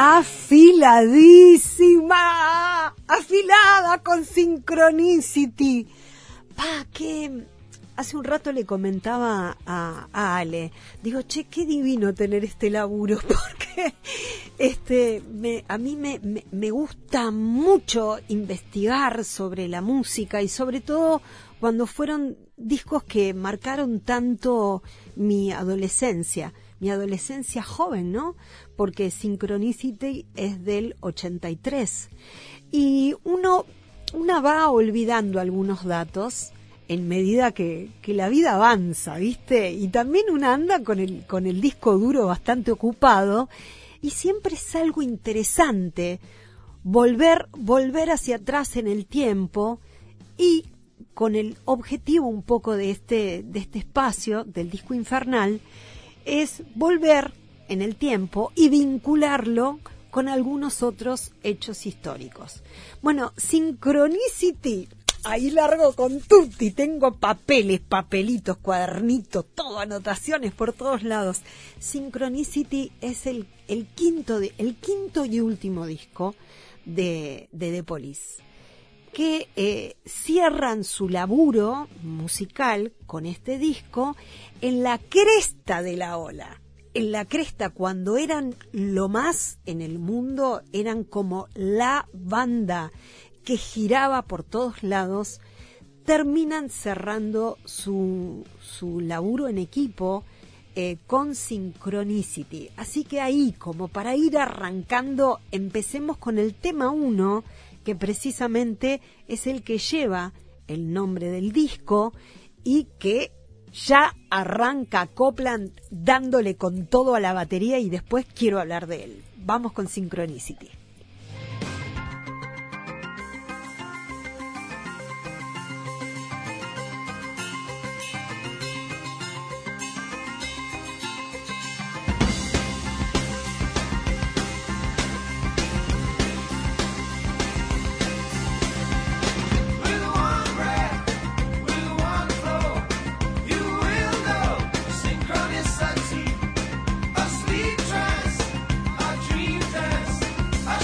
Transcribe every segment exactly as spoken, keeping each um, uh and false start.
afiladísima, afilada con Synchronicity. Pa, que hace un rato le comentaba a, a Ale, digo, che, qué divino tener este laburo, porque este me, a mí me, me, me gusta mucho investigar sobre la música y sobre todo cuando fueron discos que marcaron tanto mi adolescencia, mi adolescencia joven, ¿no? Porque Synchronicity es del ochenta y tres y uno, una va olvidando algunos datos en medida que, que la vida avanza, ¿viste? Y también una anda con el, con el disco duro bastante ocupado y siempre es algo interesante volver, volver hacia atrás en el tiempo y con el objetivo un poco de este, de este espacio del disco infernal es volver en el tiempo y vincularlo con algunos otros hechos históricos. Bueno, Synchronicity, ahí largo con tutti, tengo papeles, papelitos, cuadernitos, todo, anotaciones por todos lados. Synchronicity es el, el, quinto, de, el quinto y último disco de, de The Police, que eh, cierran su laburo musical con este disco en la cresta de la ola. En la cresta, cuando eran lo más en el mundo, eran como la banda que giraba por todos lados, terminan cerrando su, su laburo en equipo eh, con Synchronicity. Así que ahí, como para ir arrancando, empecemos con el tema uno, que precisamente es el que lleva el nombre del disco y que ya arranca Copland dándole con todo a la batería y después quiero hablar de él. Vamos con Synchronicity. A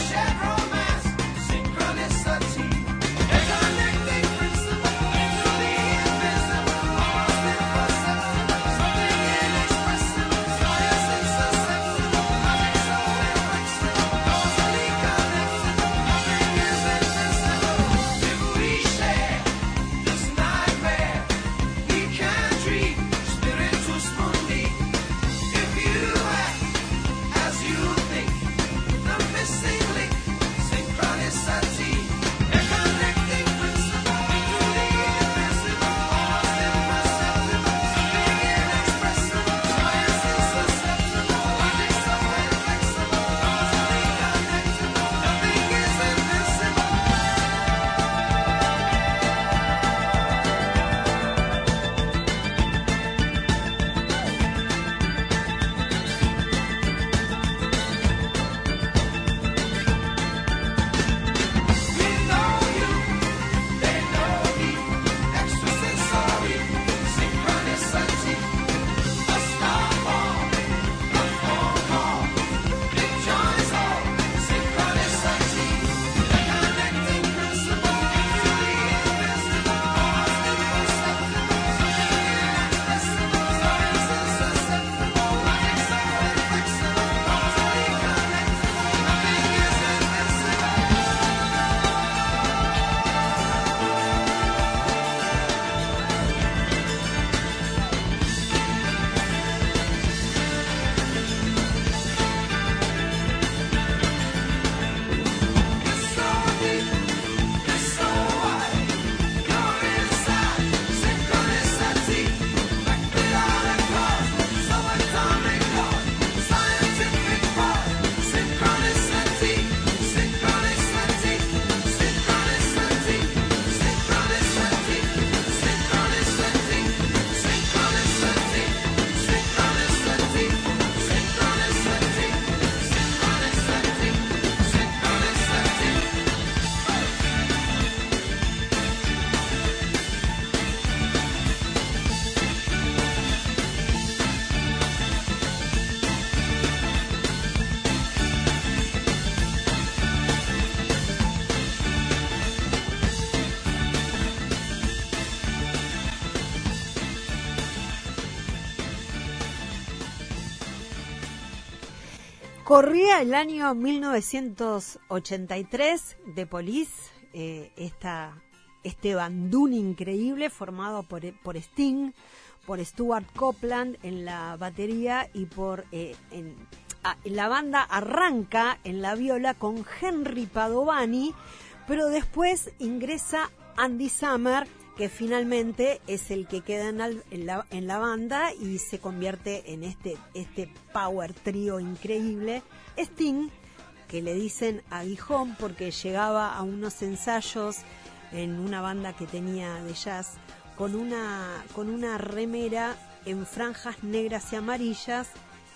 Corría el año mil novecientos ochenta y tres, The Police, eh, esta, este bandún increíble formado por, por Sting, por Stuart Copeland en la batería y por eh, en, ah, la banda arranca en la viola con Henry Padovani, pero después ingresa Andy Summer, que finalmente es el que queda en, al, en, la, en la banda y se convierte en este, este power trío increíble. Sting, que le dicen Aguijón porque llegaba a unos ensayos en una banda que tenía de jazz con una, con una remera en franjas negras y amarillas,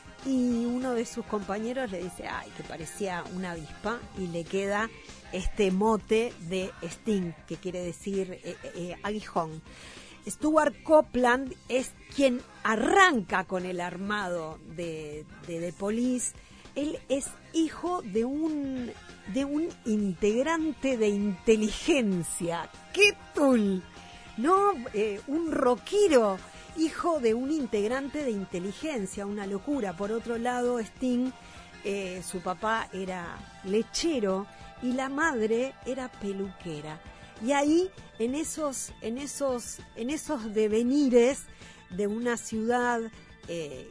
y uno de sus compañeros le dice, ay, que parecía una avispa, y le queda este mote de Sting, que quiere decir eh, eh, aguijón. Stuart Copeland es quien arranca con el armado de, de The Police. Él es hijo de un, de un integrante de inteligencia. ¡Qué tul! ¿No? Eh, un rockero, hijo de un integrante de inteligencia, una locura. Por otro lado, Sting, eh, su papá era lechero y la madre era peluquera. Y ahí, en esos, en esos, en esos devenires de una ciudad eh,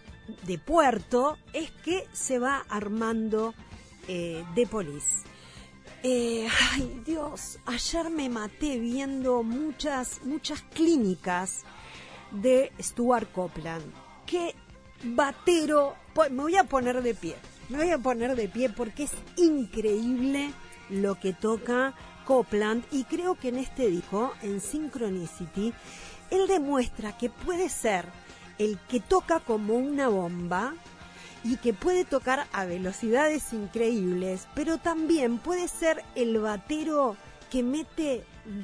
de puerto, es que se va armando eh, The Police. Eh, ay, Dios, ayer me maté viendo muchas, muchas clínicas de Stuart Copeland. Qué batero. Me voy a poner de pie. Me voy a poner de pie porque es increíble lo que toca Copeland, y creo que en este disco, en Synchronicity, él demuestra que puede ser el que toca como una bomba y que puede tocar a velocidades increíbles, pero también puede ser el batero que mete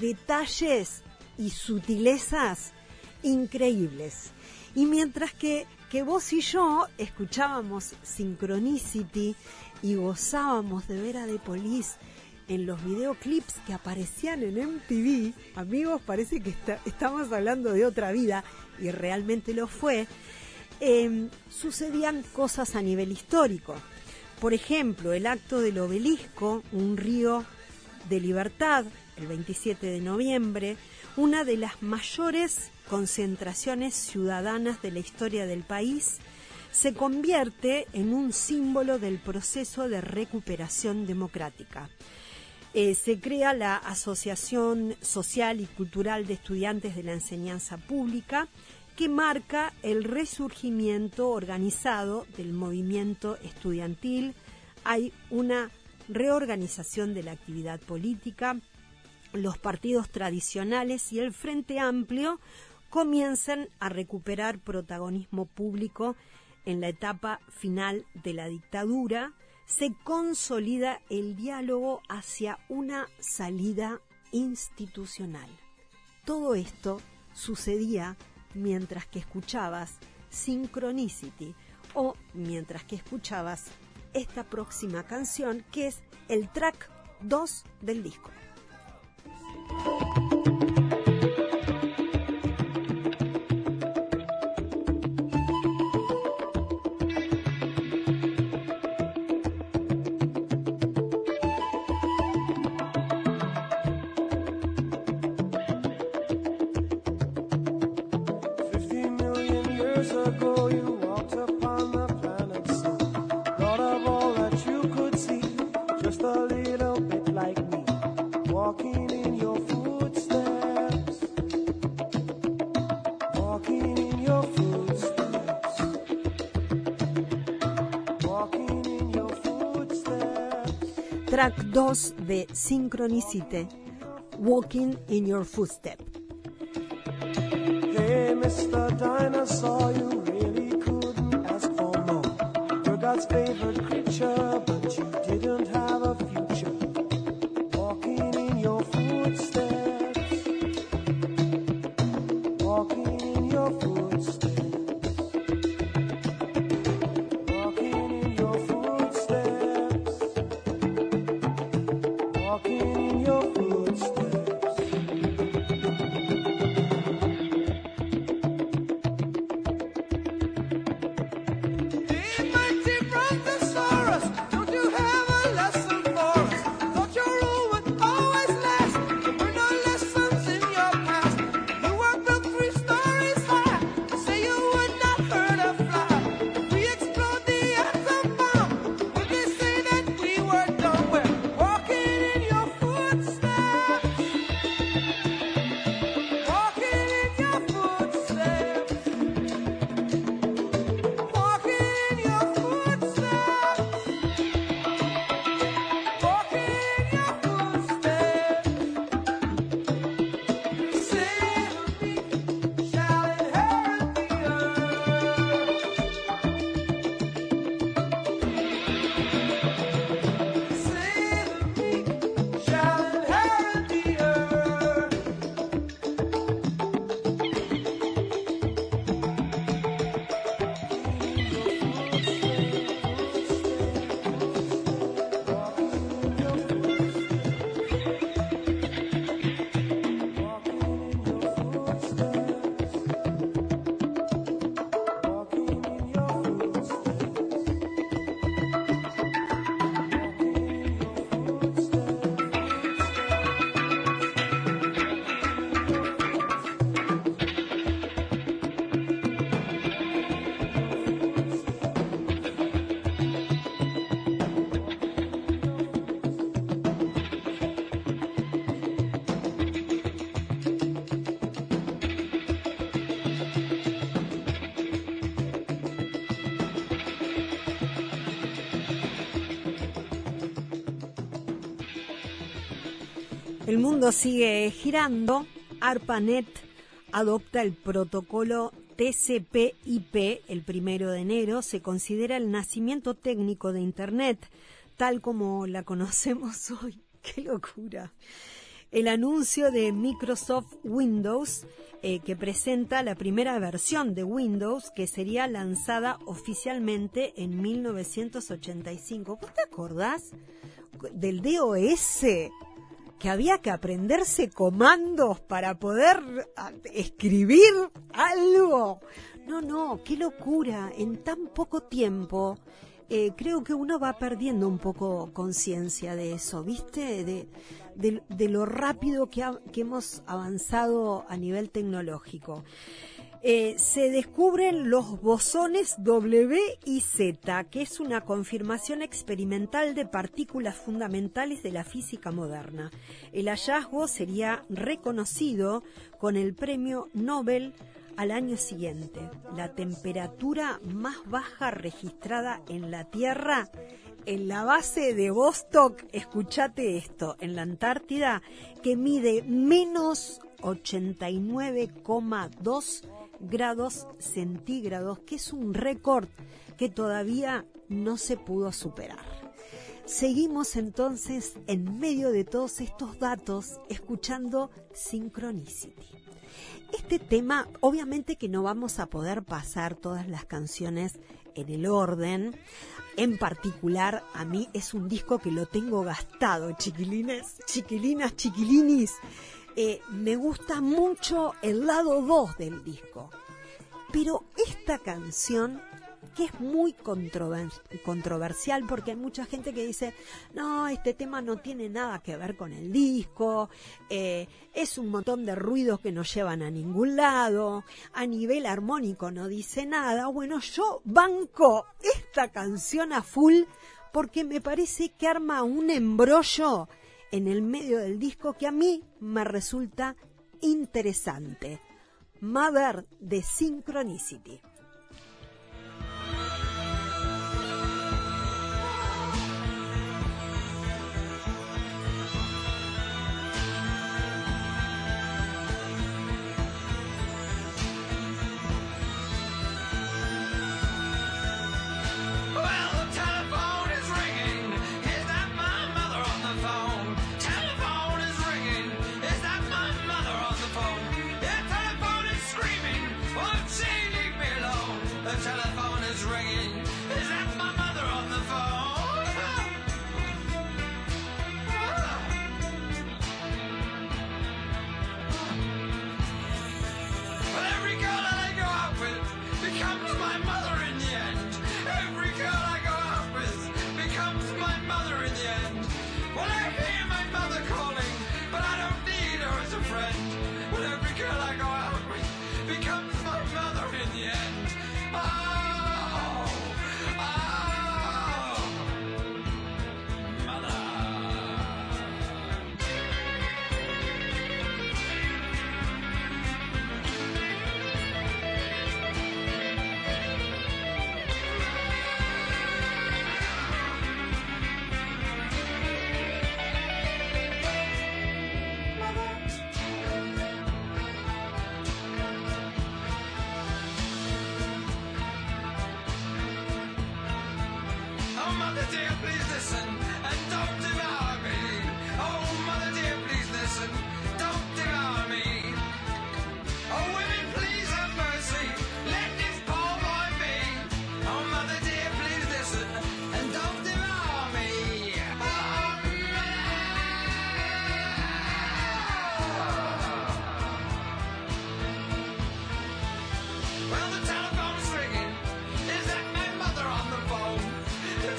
detalles y sutilezas increíbles. Y mientras que, que vos y yo escuchábamos Synchronicity y gozábamos de ver a The Police en los videoclips que aparecían en M T V, amigos, parece que está, estamos hablando de otra vida, y realmente lo fue. Eh, sucedían cosas a nivel histórico. Por ejemplo, el acto del Obelisco, un río de libertad, el veintisiete de noviembre, una de las mayores concentraciones ciudadanas de la historia del país, se convierte en un símbolo del proceso de recuperación democrática. Eh, se crea la Asociación Social y Cultural de Estudiantes de la Enseñanza Pública, que marca el resurgimiento organizado del movimiento estudiantil. Hay una reorganización de la actividad política. Los partidos tradicionales y el Frente Amplio comienzan a recuperar protagonismo público en la etapa final de la dictadura. Se consolida el diálogo hacia una salida institucional. Todo esto sucedía mientras que escuchabas Synchronicity, o mientras que escuchabas esta próxima canción, que es el track dos del disco. Track dos de Synchronicity, Walking in Your Footsteps. Hey, mister Dinosaur, you really couldn't ask for more. You're God's favorite creature, but you didn't have a future. Walking in your footsteps. Walking in your footsteps. Walking in your footsteps. Walking in your footsteps. They might run the soul. El mundo sigue girando. ARPANET adopta el protocolo T C P I P el primero de enero. Se considera el nacimiento técnico de Internet, tal como la conocemos hoy. ¡Qué locura! El anuncio de Microsoft Windows, eh, que presenta la primera versión de Windows, que sería lanzada oficialmente en mil novecientos ochenta y cinco. ¿Vos te acordás del D O S? Que había que aprenderse comandos para poder escribir algo. No, no, qué locura. En tan poco tiempo, eh, creo que uno va perdiendo un poco conciencia de eso, ¿viste? De, de, de lo rápido que, ha, que hemos avanzado a nivel tecnológico. Eh, se descubren los bosones W y Z, que es una confirmación experimental de partículas fundamentales de la física moderna. El hallazgo sería reconocido con el premio Nobel al año siguiente. La temperatura más baja registrada en la Tierra, en la base de Vostok, escuchate esto, en la Antártida, que mide menos ochenta y nueve coma dos grados centígrados, que es un récord que todavía no se pudo superar. Seguimos entonces en medio de todos estos datos escuchando Synchronicity. Este tema, obviamente que no vamos a poder pasar todas las canciones en el orden. En particular, a mí es un disco que lo tengo gastado, chiquilines, chiquilinas, chiquilinis. Eh, me gusta mucho el lado dos del disco, pero esta canción, que es muy controvers- controversial, porque hay mucha gente que dice, no, este tema no tiene nada que ver con el disco, eh, es un montón de ruidos que no llevan a ningún lado, a nivel armónico no dice nada. Bueno, yo banco esta canción a full, porque me parece que arma un embrollo en el medio del disco que a mí me resulta interesante. Mother de Synchronicity.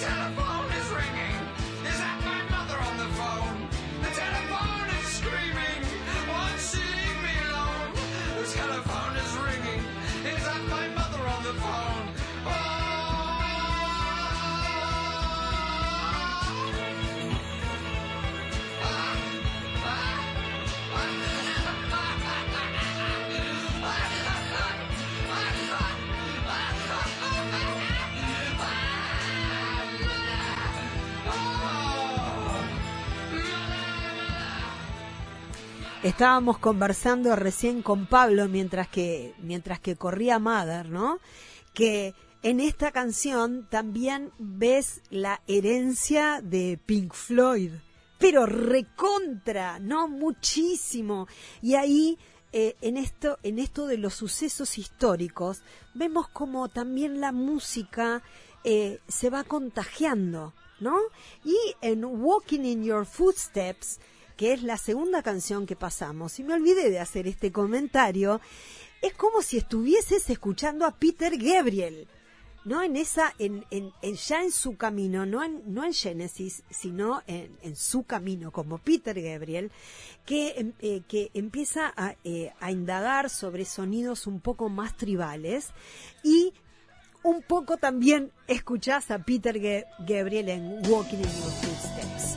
Telephone is ringing. Is that my mother on the phone? The telephone is screaming. Estábamos conversando recién con Pablo mientras que, mientras que corría Mother, ¿no? Que en esta canción también ves la herencia de Pink Floyd, pero recontra, ¿no? Muchísimo. Y ahí, eh, en esto, en esto de los sucesos históricos, vemos como también la música eh, se va contagiando, ¿no? Y en Walking in Your Footsteps, que es la segunda canción que pasamos, y me olvidé de hacer este comentario, es como si estuvieses escuchando a Peter Gabriel, ¿no? En esa, en, en, en ya en su camino, no en, no en Genesis, sino en, en su camino como Peter Gabriel, que, eh, que empieza a, eh, a indagar sobre sonidos un poco más tribales, y un poco también escuchás a Peter Ge- Gabriel en Walking in Your Footsteps.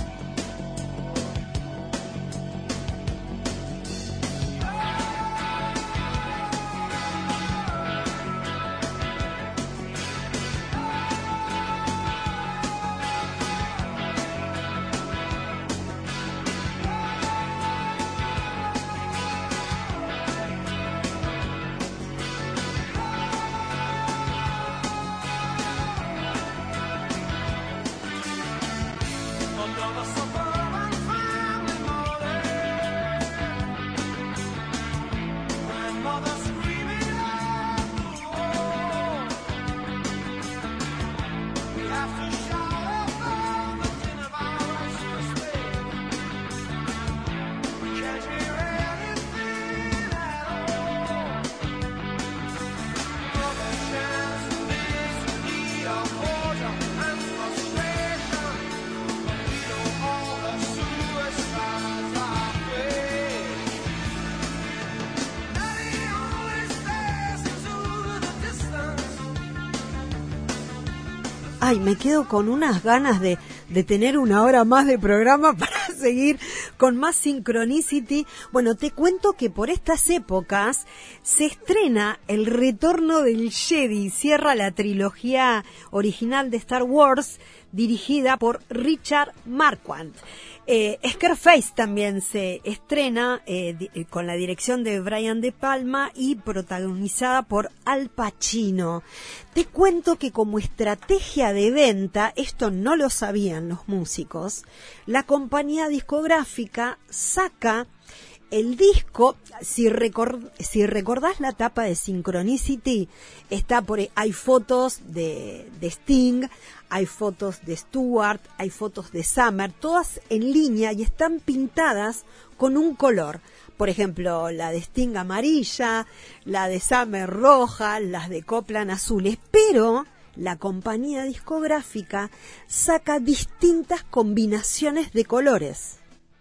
Ay, me quedo con unas ganas de, de tener una hora más de programa para seguir con más Synchronicity. Bueno, te cuento que por estas épocas se estrena El Retorno del Jedi, cierra la trilogía original de Star Wars, dirigida por Richard Marquand. Eh, Scarface también se estrena eh, di- con la dirección de Brian De Palma y protagonizada por Al Pacino. Te cuento que como estrategia de venta, esto no lo sabían los músicos, la compañía discográfica saca el disco, si, record, si recordás la tapa de Synchronicity, está por, hay fotos de, de Sting, hay fotos de Stewart, hay fotos de Summer, todas en línea y están pintadas con un color. Por ejemplo, la de Sting amarilla, la de Summer roja, las de Copland azules, pero la compañía discográfica saca distintas combinaciones de colores,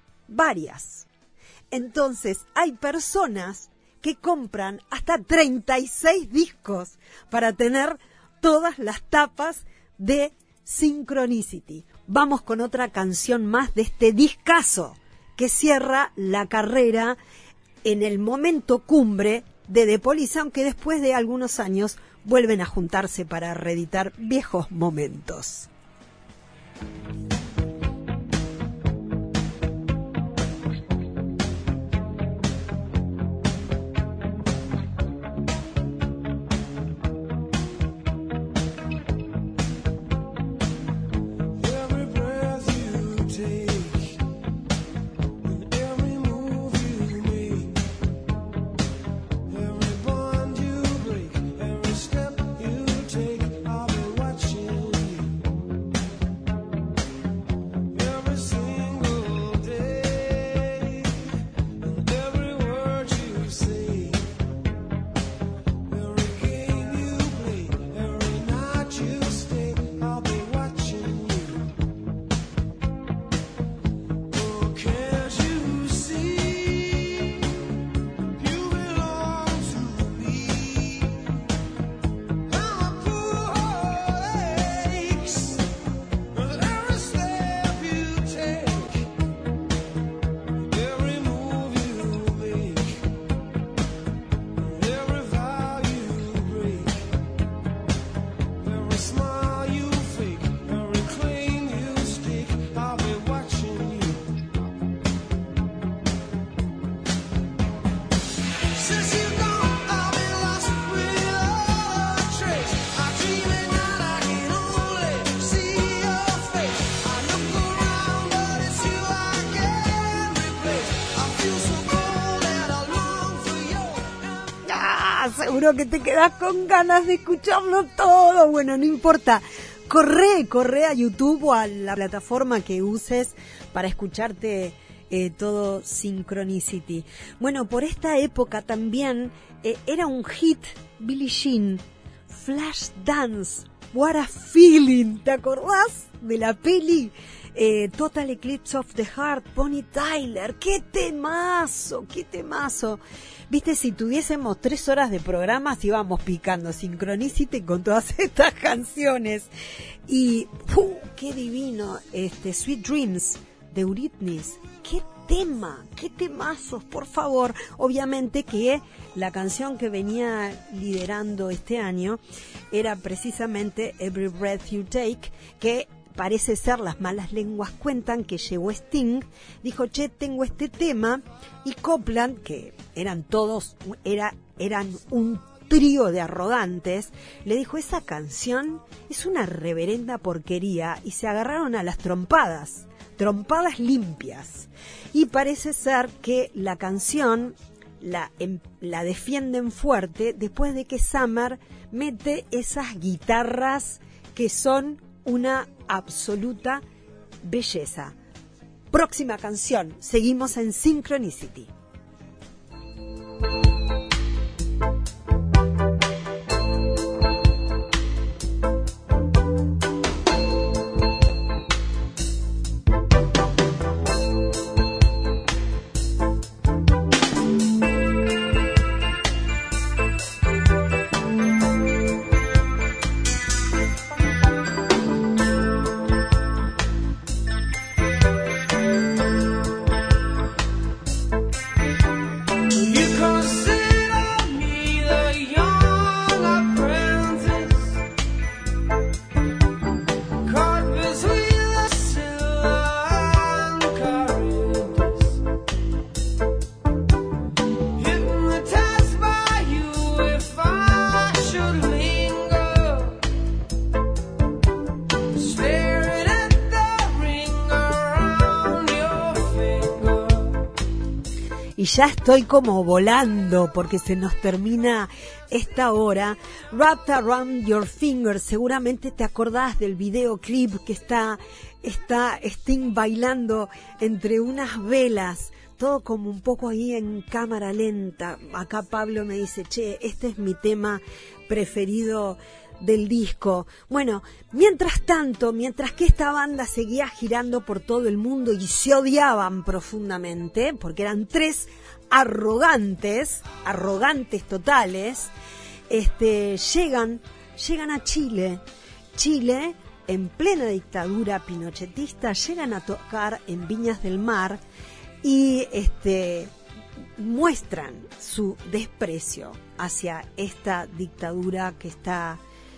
varias. Entonces, hay personas que compran hasta treinta y seis discos para tener todas las tapas de Synchronicity. Vamos con otra canción más de este discazo que cierra la carrera en el momento cumbre de The Police, aunque después de algunos años vuelven a juntarse para reeditar viejos momentos. seguro que te quedás con ganas de escucharlo todo. Bueno, no importa. Corre, corre a YouTube o a la plataforma que uses para escucharte eh, todo Synchronicity. Bueno, por esta época también eh, era un hit Billie Jean, Flashdance, What a Feeling. ¿Te acordás de la peli? Eh, Total Eclipse of the Heart, Bonnie Tyler. ¡Qué temazo! ¡Qué temazo! Viste, si tuviésemos tres horas de programas íbamos picando Synchronicity con todas estas canciones. Y ¡pum! ¡Qué divino! Este Sweet Dreams de Eurythmics. ¡Qué tema! ¡Qué temazos! Por favor. Obviamente que la canción que venía liderando este año era precisamente Every Breath You Take, que parece ser, las malas lenguas cuentan que llegó Sting, dijo, che, tengo este tema, y Copland, que eran todos, era, eran un trío de arrogantes, le dijo, esa canción es una reverenda porquería, y se agarraron a las trompadas, trompadas limpias, y parece ser que la canción la, la defienden fuerte después de que Summer mete esas guitarras que son una absoluta belleza. Próxima canción, seguimos en Synchronicity. Y ya estoy como volando porque se nos termina esta hora. Wrapped Around Your Finger. Seguramente te acordás del videoclip que está, está Sting bailando entre unas velas. Todo como un poco ahí en cámara lenta. Acá Pablo me dice, che, este es mi tema preferido del disco. Bueno, mientras tanto, mientras que esta banda seguía girando por todo el mundo y se odiaban profundamente, porque eran tres arrogantes, arrogantes totales, este, llegan, llegan a Chile. Chile, en plena dictadura pinochetista, llegan a tocar en Viñas del Mar y este, muestran su desprecio hacia esta dictadura que está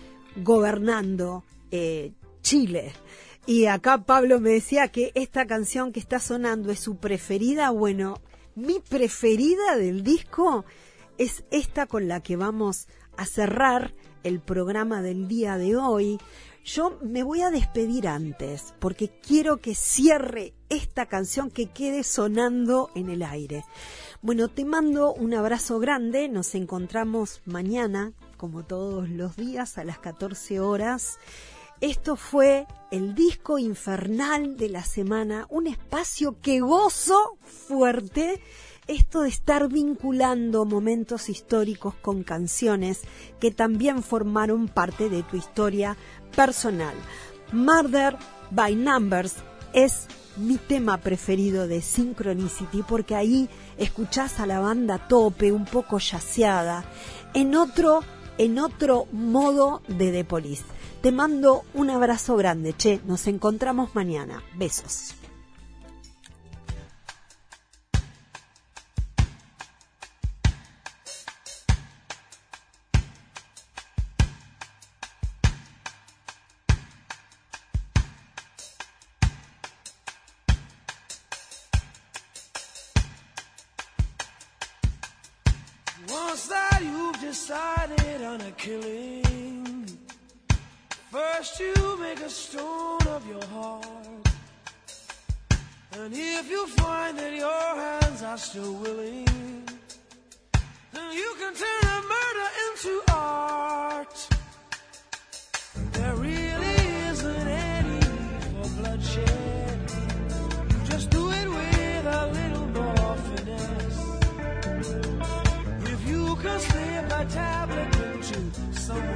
gobernando eh, Chile. Y acá Pablo me decía que esta canción que está sonando es su preferida. Bueno, mi preferida del disco es esta con la que vamos a cerrar el programa del día de hoy. Yo me voy a despedir antes porque quiero que cierre esta canción, que quede sonando en el aire. Bueno, te mando un abrazo grande. Nos encontramos mañana, como todos los días, a las catorce horas. Esto fue el disco infernal de la semana, un espacio que gozo fuerte, esto de estar vinculando momentos históricos con canciones que también formaron parte de tu historia personal. Murder by Numbers es mi tema preferido de Synchronicity porque ahí escuchás a la banda a tope, un poco yaceada, en otro en otro modo de The Police. Te mando un abrazo grande, che, nos encontramos mañana. Besos. Once that you've decided on a killing, first you make a stone of your heart. And if you find that your hands are still willing, then And you can turn a murder into art. There really isn't any need for bloodshed. You just do it with a little more finesse. If you can slip a tablet into someone